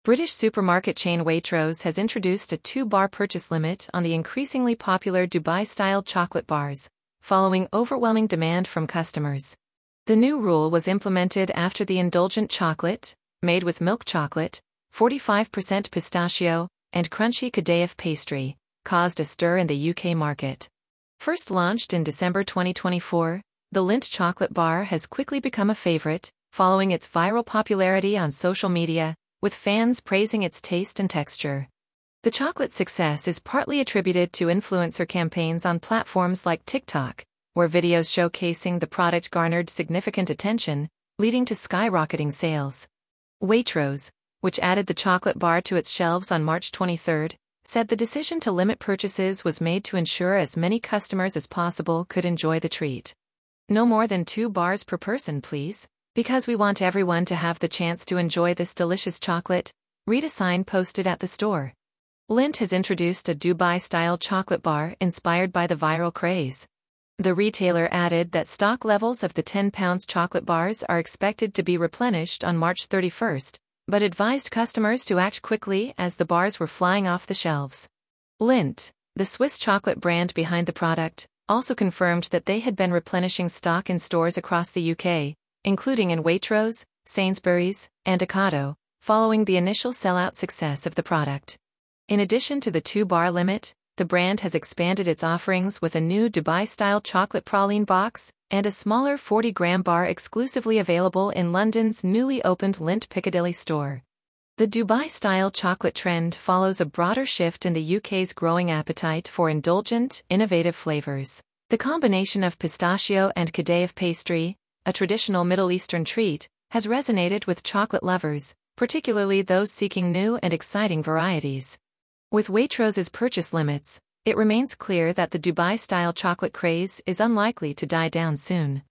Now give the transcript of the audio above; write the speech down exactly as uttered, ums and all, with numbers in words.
British supermarket chain Waitrose has introduced a two-bar purchase limit on the increasingly popular Dubai-style chocolate bars, following overwhelming demand from customers. The new rule was implemented after the indulgent chocolate, made with milk chocolate, forty-five percent pistachio, and crunchy Kadayif pastry, caused a stir in the U K market. First launched in December twenty twenty-four, the Lindt chocolate bar has quickly become a favorite, following its viral popularity on social media, with fans praising its taste and texture. The chocolate success is partly attributed to influencer campaigns on platforms like TikTok, where videos showcasing the product garnered significant attention, leading to skyrocketing sales. Waitrose, which added the chocolate bar to its shelves on March twenty-third, said the decision to limit purchases was made to ensure as many customers as possible could enjoy the treat. No more than two bars per person, please, because we want everyone to have the chance to enjoy this delicious chocolate, read a sign posted at the store. Lindt has introduced a Dubai-style chocolate bar inspired by the viral craze. The retailer added that stock levels of the ten pound chocolate bars are expected to be replenished on March thirty-first, but advised customers to act quickly as the bars were flying off the shelves. Lindt, the Swiss chocolate brand behind the product, also confirmed that they had been replenishing stock in stores across the U K, including in Waitrose, Sainsbury's, and Ocado, following the initial sellout success of the product. In addition to the two-bar limit, the brand has expanded its offerings with a new Dubai-style chocolate praline box and a smaller forty gram bar exclusively available in London's newly opened Lindt Piccadilly store. The Dubai-style chocolate trend follows a broader shift in the U K's growing appetite for indulgent, innovative flavors. The combination of pistachio and Kadayif pastry, a traditional Middle Eastern treat, has resonated with chocolate lovers, particularly those seeking new and exciting varieties. With Waitrose's purchase limits, it remains clear that the Dubai-style chocolate craze is unlikely to die down soon.